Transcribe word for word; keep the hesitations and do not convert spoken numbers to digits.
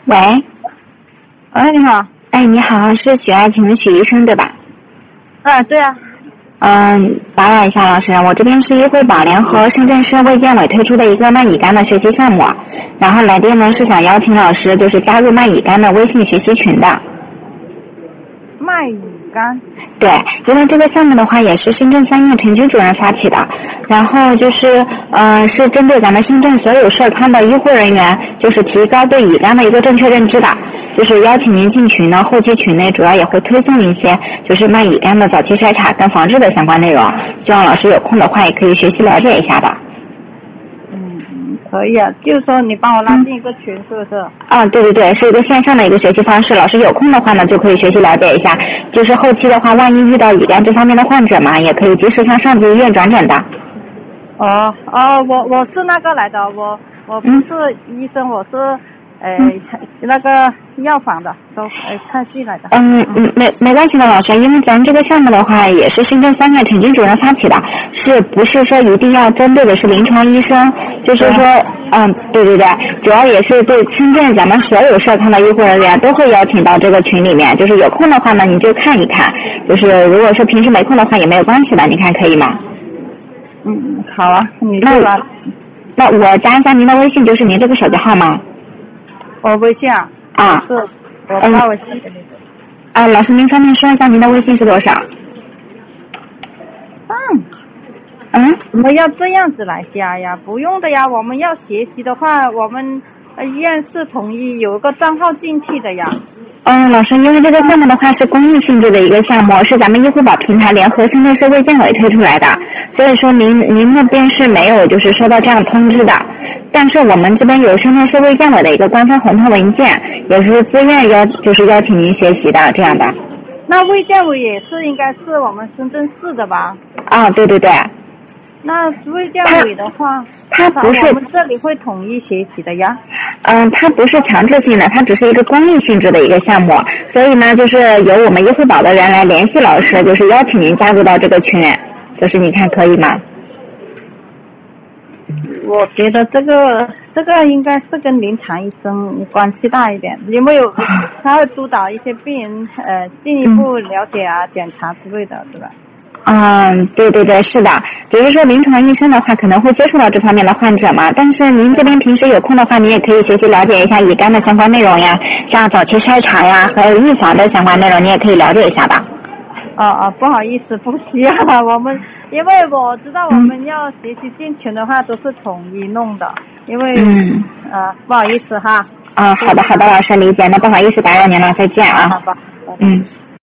喂， 哎，你好。 哎，你好，是许爱琴的许医生对吧？ 啊，对啊。 嗯，打扰一下老师，我这边是医惠保联合深圳市卫健委推出的一个卖乙肝的学习项目，然后来电呢是想邀请老师就是加入卖乙肝的微信学习群的。 卖乙肝？ 对，因为这个项目的话也是深圳三院陈军主任发起的，然后就是呃是针对咱们深圳所有社康的医护人员，就是提高对乙肝的一个正确认知的，就是邀请您进群呢，后期群内主要也会推送一些就是卖乙肝的早期筛查跟防治的相关内容，希望老师有空的话也可以学习了解一下的。 嗯，可以啊，就是说你帮我拉进一个群，是不是？ 啊，对对对，是一个线上的一个学习方式，老师有空的话呢就可以学习了解一下，就是后期的话万一遇到乙肝这方面的患者嘛，也可以及时向上级医院转诊的。 哦哦，我我是那个来的，我我不是医生，我是呃、嗯、那个药房的，都呃看戏来的。 嗯嗯，没没关系的老师，因为咱这个项目的话也是深圳三院陈军主任发起的，是不是说一定要针对的是临床医生？就是说，嗯，对对对，主要也是对深圳咱们所有社康的医护人员都会邀请到这个群里面，就是有空的话呢你就看一看，就是如果说平时没空的话也没有关系的，你看可以吗？ 嗯，好啊，你那那我加一下您的微信，就是您这个手机号吗？ 我微信啊？ 啊， 是，我发微信给你。 啊，老师您方便说一下您的微信是多少？ 嗯。 嗯？ 我们要这样子来加呀？不用的呀，我们要学习的话，我们医院是统一有个账号进去的呀。 嗯，老师，因为这个项目的话是公益性质的一个项目，是咱们医护保平台联合深圳市卫健委推出来的，所以说您您那边是没有就是收到这样通知的，但是我们这边有深圳市卫健委的一个官方红头文件，也是自愿邀就是邀请您学习的这样的。 那卫健委也是应该是我们深圳市的吧？ 啊，对对对。 那卫健委的话， 它不是我们这里会统一学习的呀。 嗯，它不是强制性的，它只是一个公益性质的一个项目，所以呢，就是由我们医护保的人来联系老师，就是邀请您加入到这个群，就是你看可以吗？ 我觉得这个这个应该是跟临床医生关系大一点，因为他会督导一些病人呃进一步了解啊、嗯、检查之类的，对吧？ 嗯，对对对，是的，只是说临床医生的话可能会接触到这方面的患者嘛，但是您这边平时有空的话，你也可以学习了解一下乙肝的相关内容呀，像早期筛查呀，还有预防的相关内容，你也可以了解一下的。 哦哦，不好意思，不需要了，我们因为我知道我们要学习进群的话都是统一弄的，因为嗯啊、呃、不好意思哈。 啊，好的好的，老师理解，那不好意思打扰您了，再见啊。 好吧。 嗯。